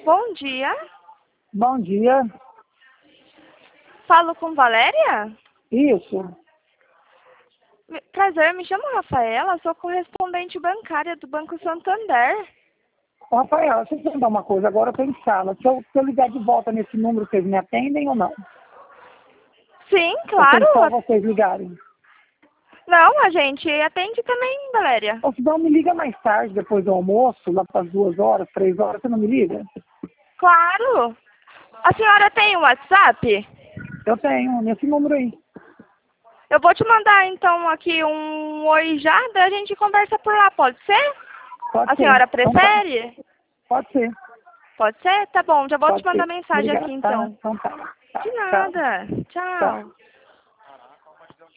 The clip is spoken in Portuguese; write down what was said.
Bom dia. Bom dia. Falo com Valéria? Isso. Prazer, me chamo Rafaela, sou correspondente bancária do Banco Santander. Ô, Rafael, deixa eu te perguntar uma coisa. Agora eu estou em sala. Se eu ligar de volta nesse número, vocês me atendem ou não? Sim, Ou claro. tem só vocês ligarem? Não, a gente atende também, Valéria. Ou se não, me liga mais tarde, depois do almoço, lá para as 2 horas, 3 horas, você não me liga? Claro. A senhora tem o WhatsApp? Eu tenho, nesse número aí. Eu vou te mandar então aqui um oi já, daí a gente conversa por lá, pode ser? Pode A ser. senhora Então tá. prefere? Pode ser. Pode ser? Tá bom, já vou Pode te mandar ser. mensagem Obrigado, aqui tá? então. Então tá. De Tchau. nada. Tchau. Tchau.